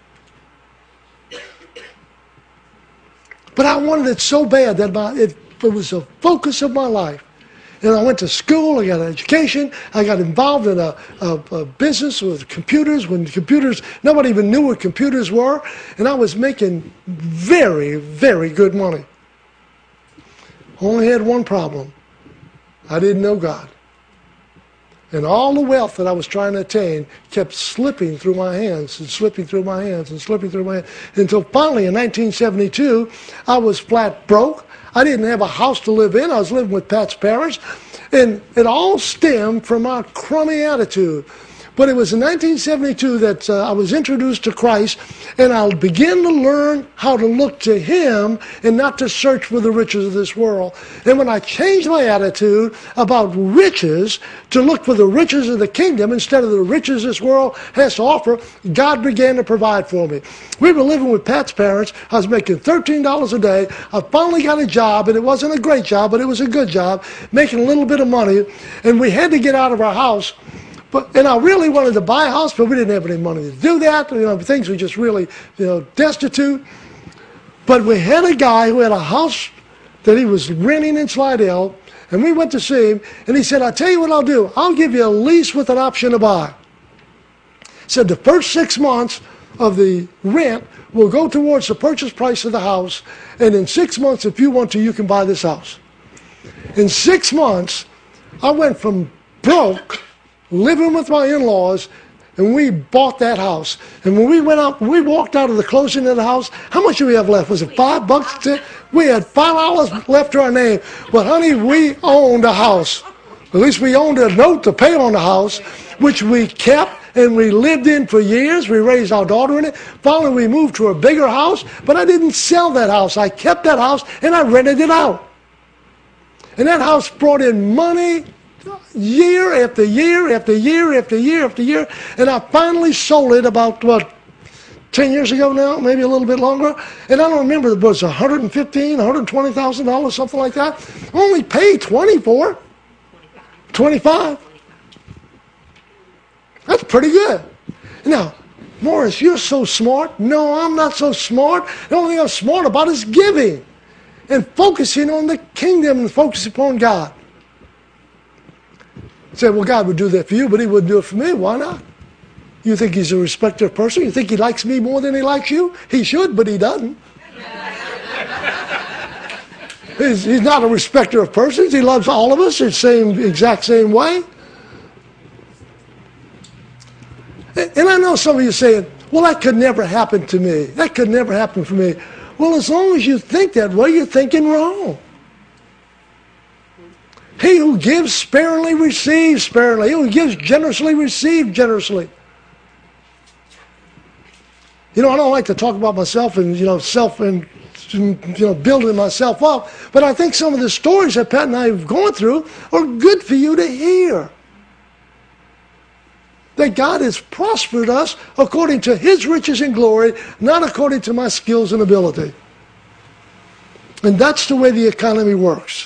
But I wanted it so bad that my, it, it was the focus of my life. And I went to school, I got an education, I got involved in a, a, a business with computers, when computers, nobody even knew what computers were, and I was making very, very good money. Only had one problem. I didn't know God. And all the wealth that I was trying to attain kept slipping through my hands and slipping through my hands and slipping through my hands, until finally in nineteen seventy-two, I was flat broke. I didn't have a house to live in. I was living with Pat's parents. And it all stemmed from my crummy attitude. But it was in nineteen seventy-two that uh, I was introduced to Christ, and I began to learn how to look to Him and not to search for the riches of this world. And when I changed my attitude about riches to look for the riches of the kingdom instead of the riches this world has to offer, God began to provide for me. We were living with Pat's parents. I was making thirteen dollars a day. I finally got a job, and it wasn't a great job, but it was a good job, making a little bit of money, and we had to get out of our house. But, and I really wanted to buy a house, but we didn't have any money to do that. You know, things were just really, you know, destitute. But we had a guy who had a house that he was renting in Slidell, and we went to see him, and he said, I'll tell you what I'll do. I'll give you a lease with an option to buy. He said the first six months of the rent will go towards the purchase price of the house, and in six months, if you want to, you can buy this house. In six months, I went from broke, living with my in-laws, and we bought that house. And when we went out, we walked out of the closing of the house, how much do we have left? Was it five bucks? We had five dollars left to our name. But honey, we owned a house. At least we owned a note to pay on the house, which we kept and we lived in for years. We raised our daughter in it. Finally, we moved to a bigger house, but I didn't sell that house. I kept that house, and I rented it out. And that house brought in money year after year after year after year after year, and I finally sold it about, what, ten years ago now, maybe a little bit longer. And I don't remember, it was one hundred fifteen thousand dollars, one hundred twenty thousand dollars, something like that. I only paid twenty for it. twenty-five. That's pretty good. Now, Morris, you're so smart. No, I'm not so smart. The only thing I'm smart about is giving and focusing on the kingdom and focusing upon God. You say, well, God would do that for you, but he wouldn't do it for me. Why not? You think he's a respecter of person? You think he likes me more than he likes you? He should, but he doesn't. he's, he's not a respecter of persons. He loves all of us the same exact same way. And I know some of you saying, well, that could never happen to me. That could never happen for me. Well, as long as you think that way, you're thinking wrong. He who gives sparingly receives sparingly. He who gives generously receives generously. You know, I don't like to talk about myself and, you know, self and, you know, building myself up. But I think some of the stories that Pat and I have gone through are good for you to hear. That God has prospered us according to his riches and glory, not according to my skills and ability. And that's the way the economy works.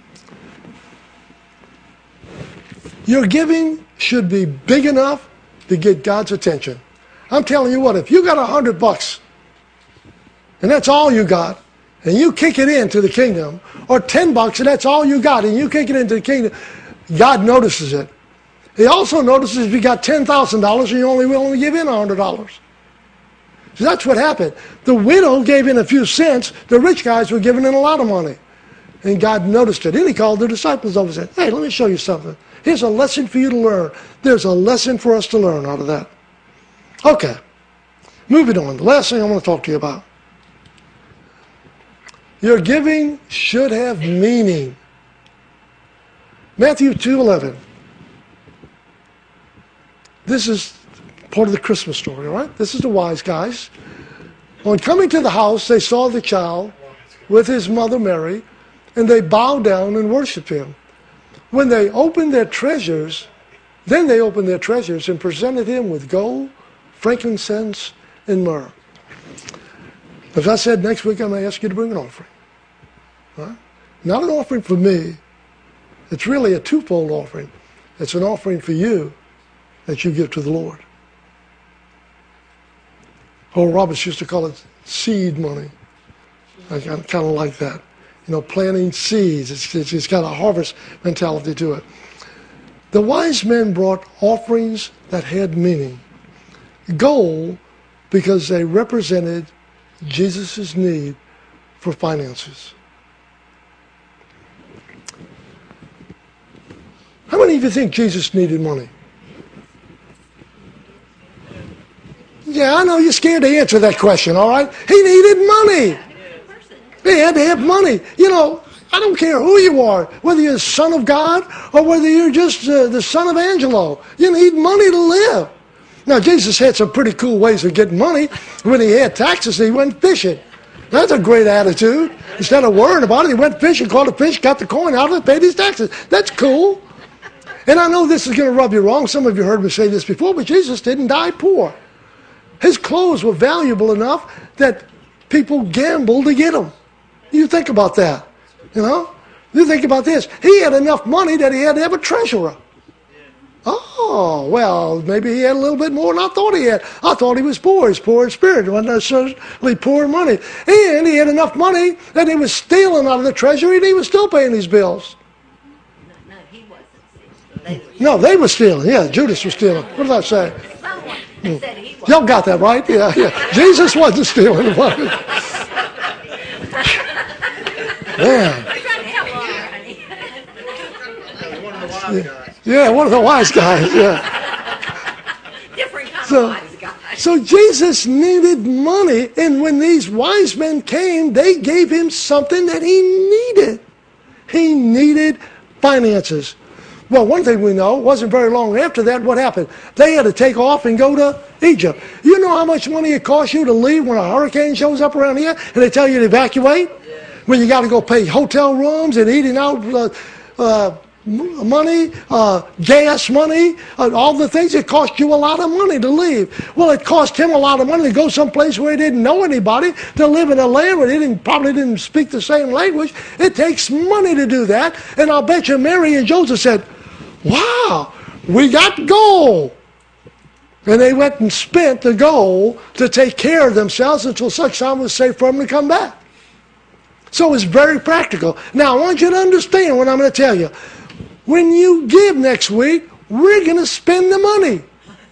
Your giving should be big enough to get God's attention. I'm telling you what, if you got a hundred bucks, and that's all you got, and you kick it into the kingdom, or ten bucks, and that's all you got, and you kick it into the kingdom, God notices it. He also notices if you got ten thousand dollars and you only willing to give in one hundred dollars. So that's what happened. The widow gave in a few cents. The rich guys were giving in a lot of money. And God noticed it. And he called the disciples over and said, hey, let me show you something. Here's a lesson for you to learn. There's a lesson for us to learn out of that. Okay. Moving on. The last thing I want to talk to you about. Your giving should have meaning. Matthew two eleven. This is part of the Christmas story, all right? This is the wise guys. On coming to the house, they saw the child with his mother Mary, and they bowed down and worshiped him. When they opened their treasures, then they opened their treasures and presented him with gold, frankincense, and myrrh. As I said, next week I'm going to ask you to bring an offering. All right? Not an offering for me. It's really a twofold offering. It's an offering for you that you give to the Lord. Oral Roberts used to call it seed money. I kind of like that. You know, planting seeds. It's, it's, it's got a harvest mentality to it. The wise men brought offerings that had meaning. Gold, because they represented Jesus' need for finances. How many of you think Jesus needed money? Yeah, I know you're scared to answer that question, all right? He needed money. He had to have money. You know, I don't care who you are, whether you're the son of God or whether you're just uh, the son of Angelo. You need money to live. Now, Jesus had some pretty cool ways of getting money. When he had taxes, he went fishing. That's a great attitude. Instead of worrying about it, he went fishing, caught a fish, got the coin out of it, paid his taxes. That's cool. And I know this is going to rub you wrong. Some of you heard me say this before, but Jesus didn't die poor. His clothes were valuable enough that people gambled to get them. You think about that, you know? You think about this. He had enough money that he had to have a treasurer. Oh, well, maybe he had a little bit more than I thought he had. I thought he was poor. He's poor in spirit. He wasn't necessarily poor in money. And he had enough money that he was stealing out of the treasury and he was still paying his bills. No, no, he wasn't stealing. They no, they were stealing. Yeah, Judas was stealing. What did I say? Someone hmm. said he was. Y'all got that right? Yeah, yeah. Jesus wasn't stealing. Yeah. Yeah, one of the wise guys. Yeah. Different kind so, of wise guys. So Jesus needed money, and when these wise men came, they gave him something that he needed. He needed finances. Well, one thing we know, wasn't very long after that, what happened? They had to take off and go to Egypt. You know how much money it costs you to leave when a hurricane shows up around here and they tell you to evacuate? Yeah. When you got to go pay hotel rooms and eating out uh, uh, money, uh, gas money, uh, all the things. It cost you a lot of money to leave. Well, it cost him a lot of money to go someplace where he didn't know anybody, to live in a land where he didn't, probably didn't speak the same language. It takes money to do that. And I'll bet you Mary and Joseph said, wow, we got gold. And they went and spent the gold to take care of themselves until such time was safe for them to come back. So it's very practical. Now, I want you to understand what I'm going to tell you. When you give next week, we're going to spend the money.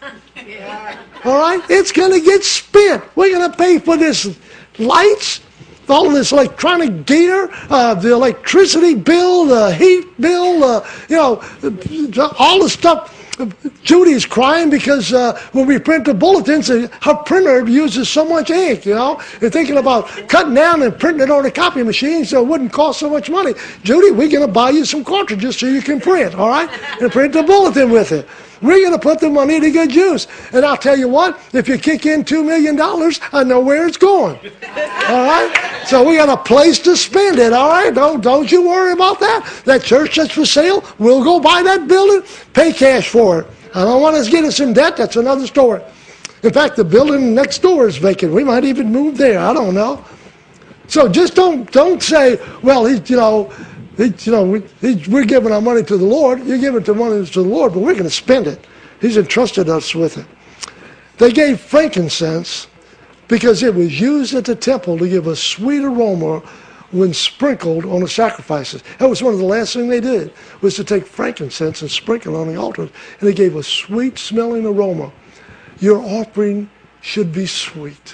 All right? It's going to get spent. We're going to pay for this lights, all of this electronic gear, uh, the electricity bill, the heat bill, uh, you know, all the stuff. Judy's crying because uh, when we print the bulletins, uh, her printer uses so much ink, you know. They're thinking about cutting down and printing it on a copy machine so it wouldn't cost so much money. Judy, we're going to buy you some cartridges so you can print, all right? And print the bulletin with it. We're going to put the money to good use. And I'll tell you what, if you kick in two million dollars, I know where it's going. All right? So we got a place to spend it, all right? Don't, don't you worry about that. That church that's for sale, we'll go buy that building, pay cash for it. I don't want us to get us in debt. That's another story. In fact, the building next door is vacant. We might even move there. I don't know. So just don't don't say, well, he's, you know, he, you know, we, he, we're giving our money to the Lord. You're giving the money to the Lord, but we're going to spend it. He's entrusted us with it. They gave frankincense because it was used at the temple to give a sweet aroma when sprinkled on the sacrifices. That was one of the last things they did, was to take frankincense and sprinkle on the altar, and it gave a sweet-smelling aroma. Your offering should be sweet.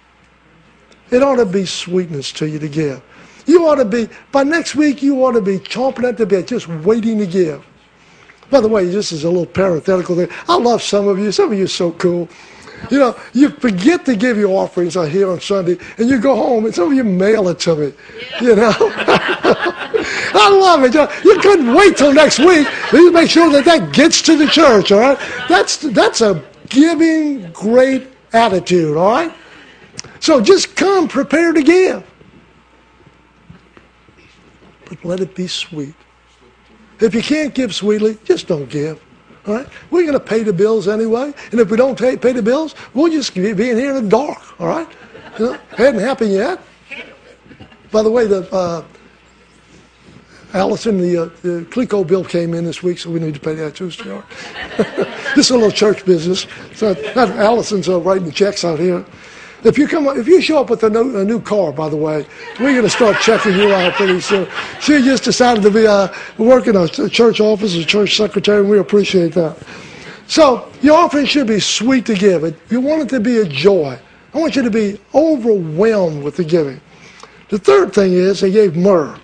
It ought to be sweetness to you to give. You ought to be, by next week, you ought to be chomping at the bit, just waiting to give. By the way, this is a little parenthetical thing. I love some of you. Some of you are so cool. You know, you forget to give your offerings out here on Sunday, and you go home, and some of you mail it to me. Yeah. You know? I love it. You couldn't wait till next week. You make sure that that gets to the church, all right? That's, that's a giving great attitude, all right? So just come prepared to give. But let it be sweet. If you can't give sweetly, just don't give. All right? We're going to pay the bills anyway. And if we don't pay, pay the bills, we'll just be in here in the dark. All right? You know, it hasn't happened yet. By the way, the uh, Allison, the, uh, the Clico bill came in this week, so we need to pay that too. So. This is a little church business. So not Allison's uh, writing the checks out here. If you come, if you show up with a new, a new car, by the way, we're going to start checking you out pretty soon. She just decided to be uh, working a church office as a church secretary, and we appreciate that. So your offering should be sweet to give. You want it to be a joy. I want you to be overwhelmed with the giving. The third thing is they gave myrrh.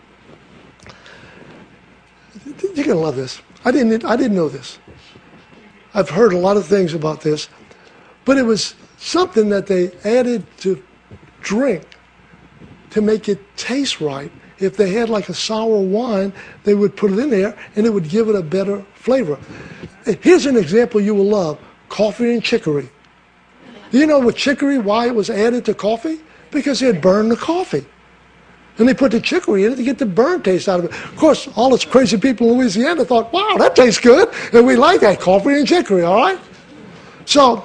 You're going to love this. I didn't. I didn't know this. I've heard a lot of things about this, but it was something that they added to drink to make it taste right. If they had like a sour wine, they would put it in there and it would give it a better flavor. Here's an example you will love. Coffee and chicory. Do you know with chicory why it was added to coffee? Because it burned the coffee. And they put the chicory in it to get the burn taste out of it. Of course, all us crazy people in Louisiana thought, wow, that tastes good. And we like that, coffee and chicory, all right? So,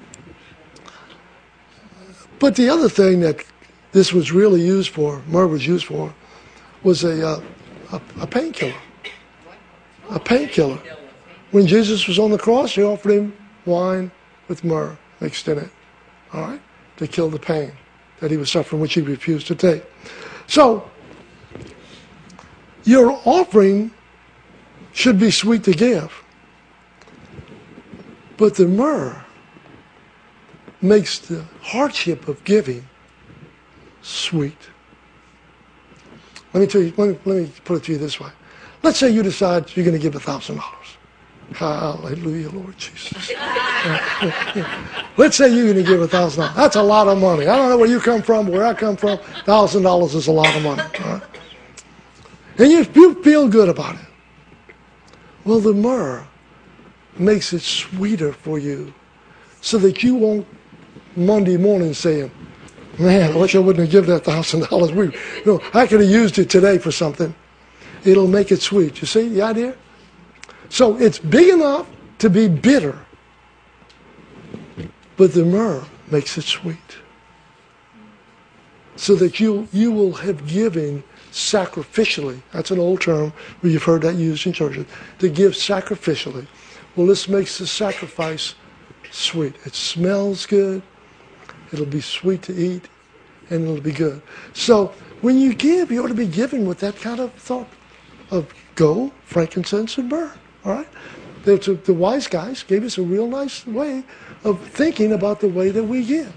but the other thing that this was really used for, myrrh was used for, was a, uh, a, a painkiller. A painkiller. When Jesus was on the cross, they offered him wine with myrrh mixed in it, all right, to kill the pain that he was suffering, which he refused to take. So, your offering should be sweet to give. But the myrrh makes the hardship of giving sweet. Let me tell you, let me, let me put it to you this way. Let's say you decide you're going to give a thousand dollars. Hallelujah, Lord Jesus. Let's say you're going to give a thousand dollars. That's a lot of money. I don't know where you come from, where I come from. A thousand dollars is a lot of money. All right? And you, you feel good about it. Well, the myrrh makes it sweeter for you so that you won't Monday morning saying, man, I wish I wouldn't have given that one thousand dollars. We, you know, I could have used it today for something. It'll make it sweet. You see the idea? So it's big enough to be bitter, but the myrrh makes it sweet. So that you, you will have given sacrificially. That's an old term where you've heard that used in churches. To give sacrificially. Well, this makes the sacrifice sweet. It smells good. It'll be sweet to eat. And it'll be good. So when you give, you ought to be giving with that kind of thought of gold, frankincense, and myrrh. All right? The, the wise guys gave us a real nice way of thinking about the way that we give.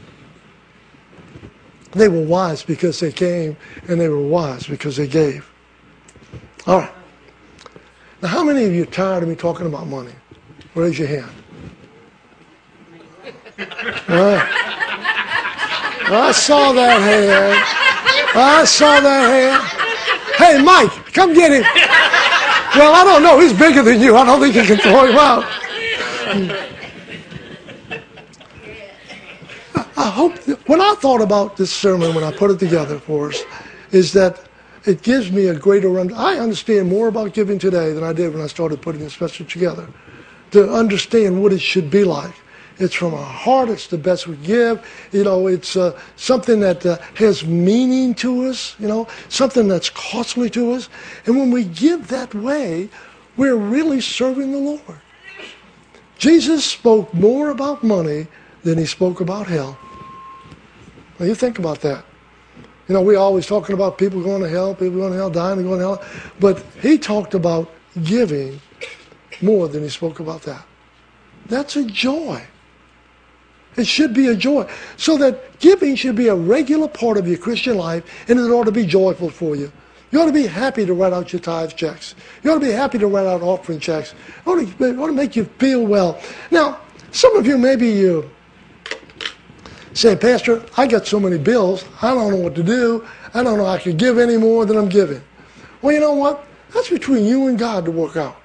They were wise because they came, and they were wise because they gave. All right. Now, how many of you are tired of me talking about money? Raise your hand. All right. I saw that hand. I saw that hand. Hey, Mike, come get him. Well, I don't know. He's bigger than you. I don't think you can throw him out. I hope that when I thought about this sermon, when I put it together for us, is that it gives me a greater understanding. I understand more about giving today than I did when I started putting this message together. To understand what it should be like. It's from our heart. It's the best we give. You know, it's uh, something that uh, has meaning to us, you know, something that's costly to us. And when we give that way, we're really serving the Lord. Jesus spoke more about money than he spoke about hell. Now, you think about that. You know, we're always talking about people going to hell, people going to hell, dying and going to hell. But he talked about giving more than he spoke about that. That's a joy. It should be a joy. So that giving should be a regular part of your Christian life, and it ought to be joyful for you. You ought to be happy to write out your tithe checks. You ought to be happy to write out offering checks. It ought to, it ought to make you feel well. Now, some of you, maybe you say, Pastor, I got so many bills, I don't know what to do. I don't know I could give any more than I'm giving. Well, you know what? That's between you and God to work out.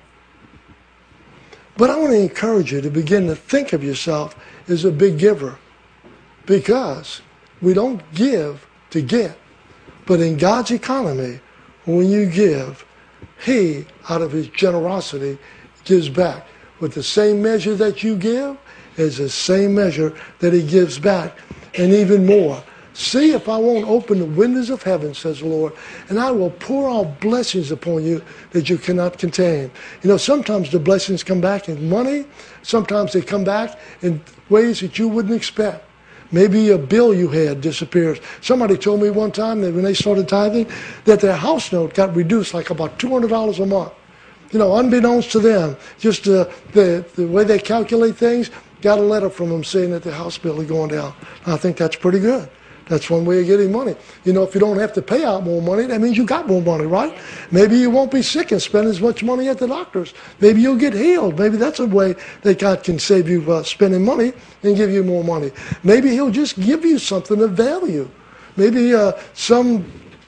But I want to encourage you to begin to think of yourself as a big giver, because we don't give to get. But in God's economy, when you give, he, out of his generosity, gives back. With the same measure that you give is the same measure that he gives back, and even more. See if I won't open the windows of heaven, says the Lord, and I will pour out blessings upon you that you cannot contain. You know, sometimes the blessings come back in money. Sometimes they come back in ways that you wouldn't expect. Maybe a bill you had disappears. Somebody told me one time that when they started tithing, that their house note got reduced like about two hundred dollars a month. You know, unbeknownst to them, just uh, the, the way they calculate things, got a letter from them saying that their house bill is going down. I think that's pretty good. That's one way of getting money. You know, if you don't have to pay out more money, that means you got more money, right? Maybe you won't be sick and spend as much money at the doctor's. Maybe you'll get healed. Maybe that's a way that God can save you uh, spending money and give you more money. Maybe he'll just give you something of value. Maybe uh, some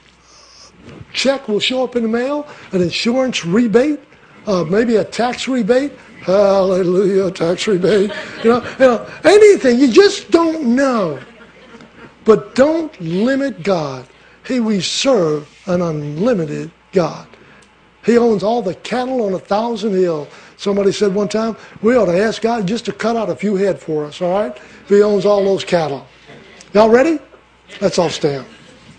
check will show up in the mail, an insurance rebate, uh, maybe a tax rebate. Hallelujah, tax rebate. You know, you know, anything. You just don't know. But don't limit God. He, we serve an unlimited God. He owns all the cattle on a thousand hills. Somebody said one time, we ought to ask God just to cut out a few head for us, all right? If he owns all those cattle. Y'all ready? Let's all stand.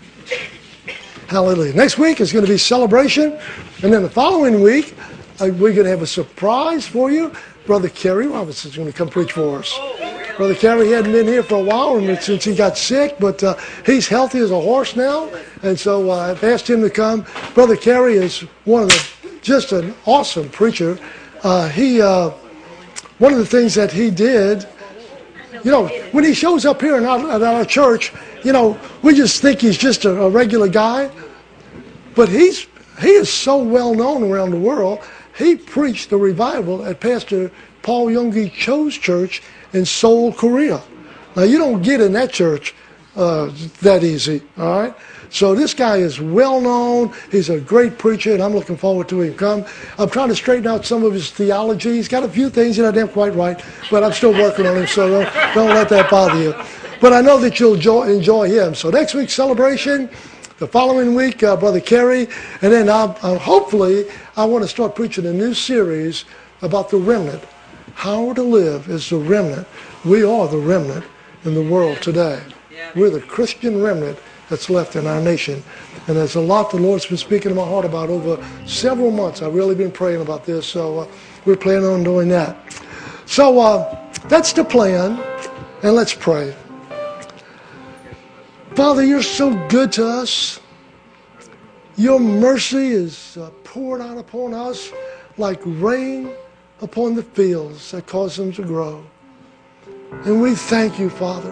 Hallelujah. Next week is going to be celebration. And then the following week, uh, we're going to have a surprise for you. Brother Kerry Robinson is going to come preach for us. Brother Kerry hadn't been here for a while since he got sick, but uh, he's healthy as a horse now, and so uh, I've asked him to come. Brother Kerry is one of the, just an awesome preacher. Uh, he, uh, one of the things that he did, you know, when he shows up here in our, at our church, you know, we just think he's just a, a regular guy, but he's he is so well known around the world. He preached the revival at Pastor Paul Yonggi Cho's church in Seoul, Korea. Now, you don't get in that church uh, that easy, all right? So this guy is well known. He's a great preacher, and I'm looking forward to him come. I'm trying to straighten out some of his theology. He's got a few things that I didn't quite right, but I'm still working on him, so don't, don't let that bother you. But I know that you'll enjoy, enjoy him. So next week's celebration, the following week, uh, Brother Kerry, and then I'll, I'll, hopefully I want to start preaching a new series about the remnant, how to live as the remnant. We are the remnant in the world today. We're the Christian remnant that's left in our nation. And there's a lot the Lord's been speaking to my heart about over several months. I've really been praying about this, so uh, we're planning on doing that. So uh, that's the plan, and let's pray. Father, you're so good to us. Your mercy is uh, poured out upon us like rain upon the fields that cause them to grow. And we thank you, Father.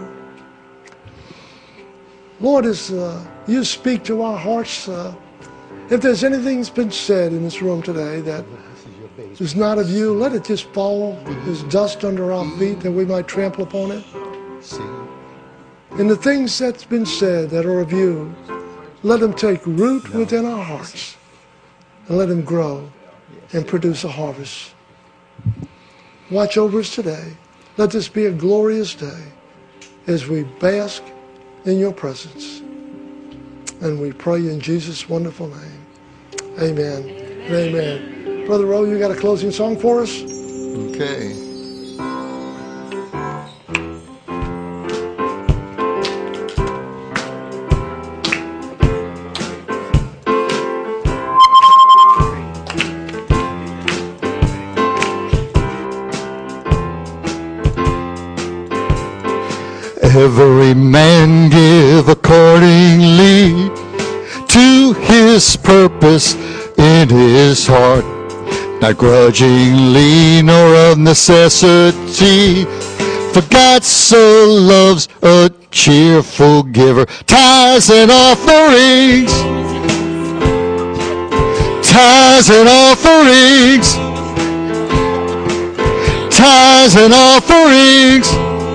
Lord, as uh, you speak to our hearts, uh, if there's anything that's been said in this room today that is not of you, let it just fall as dust under our feet that we might trample upon it. And the things that's been said that are of you, let them take root within our hearts and let them grow and produce a harvest. Watch over us today. Let this be a glorious day as we bask in your presence. And we pray in Jesus' wonderful name. Amen. Amen. Amen. Brother Rowe, you got a closing song for us? Okay. Every man give accordingly to his purpose in his heart, not grudgingly nor of necessity, for God so loves a cheerful giver. Tithes and offerings, tithes and offerings, tithes and offerings.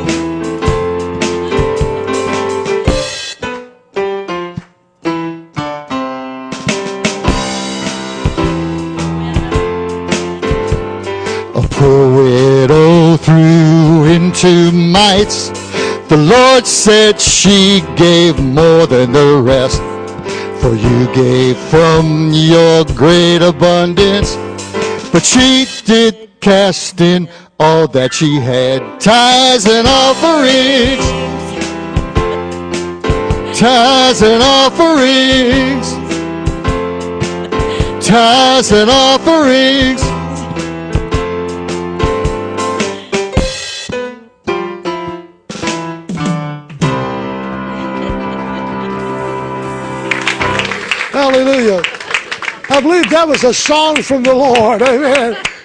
Poor widow threw into mites. The Lord said she gave more than the rest. For you gave from your great abundance, but she did cast in all that she had. Tithes and offerings, tithes and offerings, tithes and offerings. Hallelujah. I believe that was a song from the Lord. Amen.